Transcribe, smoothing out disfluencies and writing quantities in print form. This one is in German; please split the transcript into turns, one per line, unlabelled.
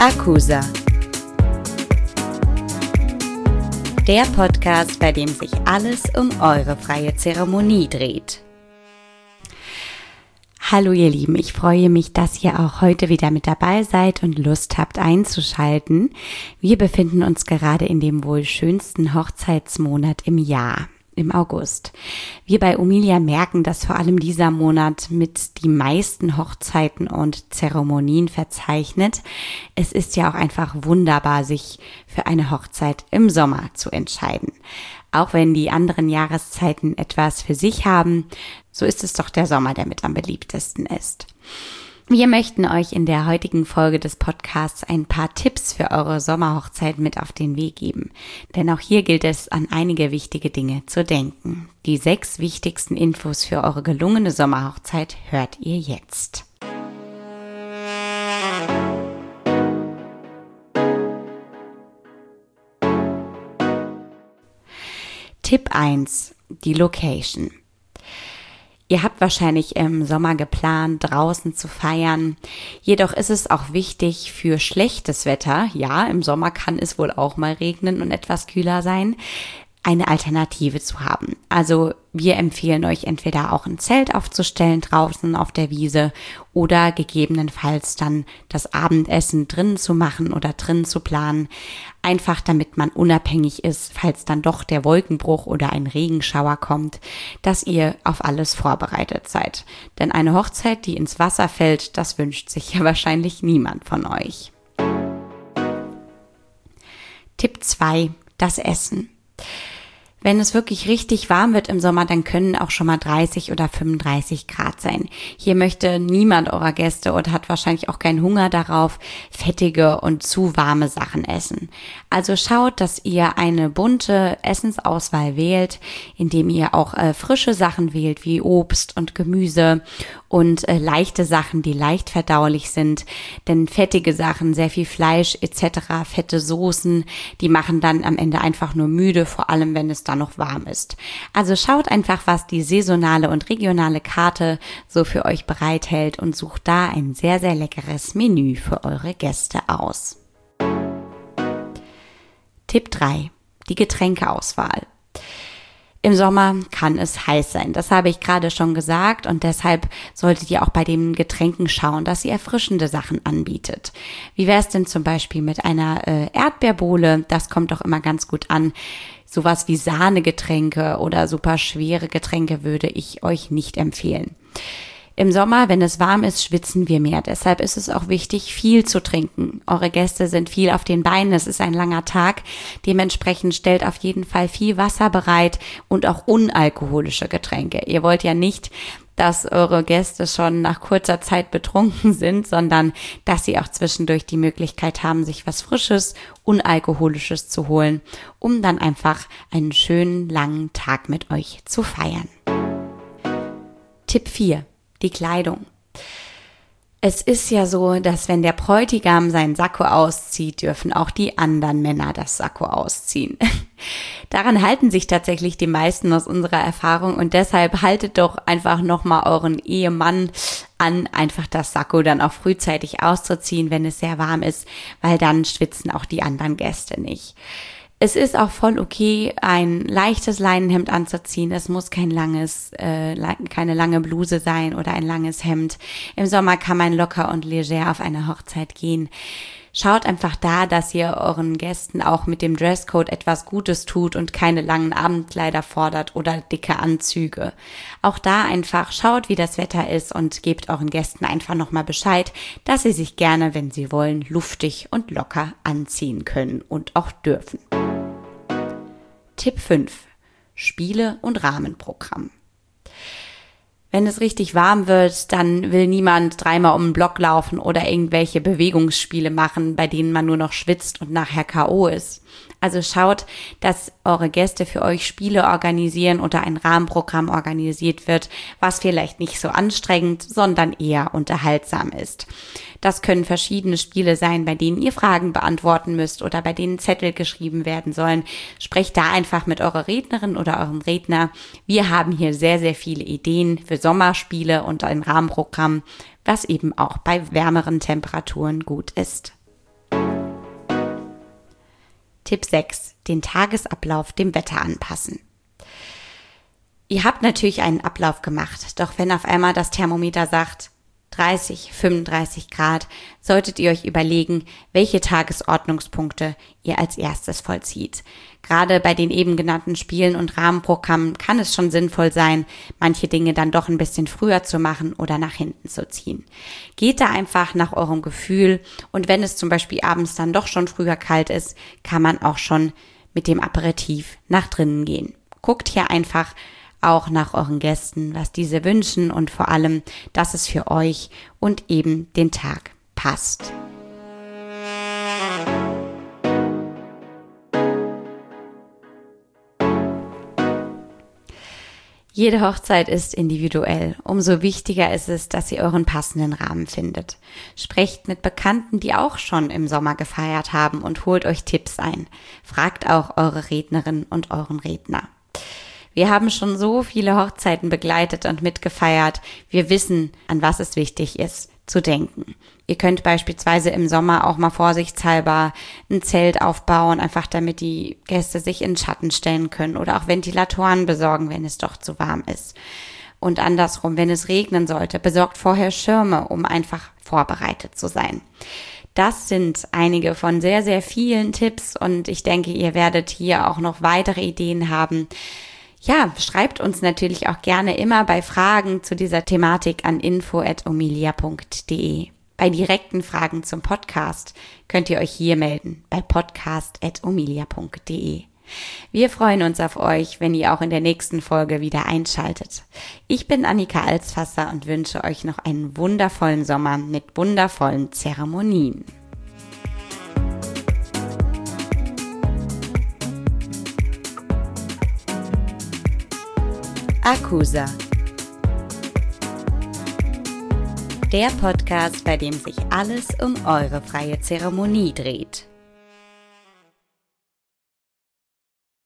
Akusa. Der Podcast, bei dem sich alles um eure freie Zeremonie dreht. Hallo ihr Lieben, ich freue mich, dass ihr auch heute wieder mit dabei seid und Lust habt einzuschalten. Wir befinden uns gerade in dem wohl schönsten Hochzeitsmonat im Jahr, im August. Wir bei Omilia merken, dass vor allem dieser Monat mit die meisten Hochzeiten und Zeremonien verzeichnet. Es ist ja auch einfach wunderbar, sich für eine Hochzeit im Sommer zu entscheiden. Auch wenn die anderen Jahreszeiten etwas für sich haben, so ist es doch der Sommer, der mit am beliebtesten ist. Wir möchten euch in der heutigen Folge des Podcasts ein paar Tipps für eure Sommerhochzeit mit auf den Weg geben. Denn auch hier gilt es, an einige wichtige Dinge zu denken. Die 6 wichtigsten Infos für eure gelungene Sommerhochzeit hört ihr jetzt. Tipp 1. Die Location. Ihr habt wahrscheinlich im Sommer geplant, draußen zu feiern. Jedoch ist es auch wichtig für schlechtes Wetter, ja, im Sommer kann es wohl auch mal regnen und etwas kühler sein, eine Alternative zu haben. Also wir empfehlen euch entweder auch ein Zelt aufzustellen draußen auf der Wiese oder gegebenenfalls dann das Abendessen drinnen zu machen oder drinnen zu planen. Einfach damit man unabhängig ist, falls dann doch der Wolkenbruch oder ein Regenschauer kommt, dass ihr auf alles vorbereitet seid. Denn eine Hochzeit, die ins Wasser fällt, das wünscht sich ja wahrscheinlich niemand von euch. Tipp 2. Das Essen. Wenn es wirklich richtig warm wird im Sommer, dann können auch schon mal 30 oder 35 Grad sein. Hier möchte niemand eurer Gäste und hat wahrscheinlich auch keinen Hunger darauf, fettige und zu warme Sachen essen. Also schaut, dass ihr eine bunte Essensauswahl wählt, indem ihr auch frische Sachen wählt, wie Obst und Gemüse und leichte Sachen, die leicht verdaulich sind. Denn fettige Sachen, sehr viel Fleisch etc., fette Soßen, die machen dann am Ende einfach nur müde, vor allem wenn es dann noch warm ist. Also schaut einfach, was die saisonale und regionale Karte so für euch bereithält und sucht da ein sehr, sehr leckeres Menü für eure Gäste aus. Tipp 3. Die Getränkeauswahl. Im Sommer kann es heiß sein, das habe ich gerade schon gesagt und deshalb solltet ihr auch bei den Getränken schauen, dass ihr erfrischende Sachen anbietet. Wie wäre es denn zum Beispiel mit einer Erdbeerbowle? Das kommt doch immer ganz gut an. Sowas wie Sahnegetränke oder super schwere Getränke würde ich euch nicht empfehlen. Im Sommer, wenn es warm ist, schwitzen wir mehr. Deshalb ist es auch wichtig, viel zu trinken. Eure Gäste sind viel auf den Beinen. Es ist ein langer Tag. Dementsprechend stellt auf jeden Fall viel Wasser bereit und auch unalkoholische Getränke. Ihr wollt ja nicht, dass eure Gäste schon nach kurzer Zeit betrunken sind, sondern dass sie auch zwischendurch die Möglichkeit haben, sich was Frisches, Unalkoholisches zu holen, um dann einfach einen schönen, langen Tag mit euch zu feiern. Tipp 4. Die Kleidung. Es ist ja so, dass wenn der Bräutigam seinen Sakko auszieht, dürfen auch die anderen Männer das Sakko ausziehen. Daran halten sich tatsächlich die meisten aus unserer Erfahrung und deshalb haltet doch einfach nochmal euren Ehemann an, einfach das Sakko dann auch frühzeitig auszuziehen, wenn es sehr warm ist, weil dann schwitzen auch die anderen Gäste nicht. Es ist auch voll okay, ein leichtes Leinenhemd anzuziehen. Es muss keine lange Bluse sein oder ein langes Hemd. Im Sommer kann man locker und leger auf eine Hochzeit gehen. Schaut einfach da, dass ihr euren Gästen auch mit dem Dresscode etwas Gutes tut und keine langen Abendkleider fordert oder dicke Anzüge. Auch da einfach schaut, wie das Wetter ist und gebt euren Gästen einfach nochmal Bescheid, dass sie sich gerne, wenn sie wollen, luftig und locker anziehen können und auch dürfen. Tipp 5. Spiele und Rahmenprogramm. Wenn es richtig warm wird, dann will niemand 3-mal um den Block laufen oder irgendwelche Bewegungsspiele machen, bei denen man nur noch schwitzt und nachher K.O. ist. Also schaut, dass eure Gäste für euch Spiele organisieren oder ein Rahmenprogramm organisiert wird, was vielleicht nicht so anstrengend, sondern eher unterhaltsam ist. Das können verschiedene Spiele sein, bei denen ihr Fragen beantworten müsst oder bei denen Zettel geschrieben werden sollen. Sprecht da einfach mit eurer Rednerin oder eurem Redner. Wir haben hier sehr, sehr viele Ideen für Sommerspiele und ein Rahmenprogramm, was eben auch bei wärmeren Temperaturen gut ist. Tipp 6. Den Tagesablauf dem Wetter anpassen. Ihr habt natürlich einen Ablauf gemacht, doch wenn auf einmal das Thermometer sagt 30, 35 Grad, solltet ihr euch überlegen, welche Tagesordnungspunkte ihr als erstes vollzieht. Gerade bei den eben genannten Spielen und Rahmenprogrammen kann es schon sinnvoll sein, manche Dinge dann doch ein bisschen früher zu machen oder nach hinten zu ziehen. Geht da einfach nach eurem Gefühl und wenn es zum Beispiel abends dann doch schon früher kalt ist, kann man auch schon mit dem Aperitif nach drinnen gehen. Guckt hier einfach auch nach euren Gästen, was diese wünschen und vor allem, dass es für euch und eben den Tag passt. Jede Hochzeit ist individuell. Umso wichtiger ist es, dass ihr euren passenden Rahmen findet. Sprecht mit Bekannten, die auch schon im Sommer gefeiert haben und holt euch Tipps ein. Fragt auch eure Rednerin und euren Redner. Wir haben schon so viele Hochzeiten begleitet und mitgefeiert. Wir wissen, an was es wichtig ist, zu denken. Ihr könnt beispielsweise im Sommer auch mal vorsichtshalber ein Zelt aufbauen, einfach damit die Gäste sich in den Schatten stellen können oder auch Ventilatoren besorgen, wenn es doch zu warm ist. Und andersrum, wenn es regnen sollte, besorgt vorher Schirme, um einfach vorbereitet zu sein. Das sind einige von sehr, sehr vielen Tipps und ich denke, ihr werdet hier auch noch weitere Ideen haben. Ja, schreibt uns natürlich auch gerne immer bei Fragen zu dieser Thematik an info@omilia.de. Bei direkten Fragen zum Podcast könnt ihr euch hier melden bei podcast@omilia.de. Wir freuen uns auf euch, wenn ihr auch in der nächsten Folge wieder einschaltet. Ich bin Annika Alsfasser und wünsche euch noch einen wundervollen Sommer mit wundervollen Zeremonien. Akusa. Der Podcast, bei dem sich alles um eure freie Zeremonie dreht.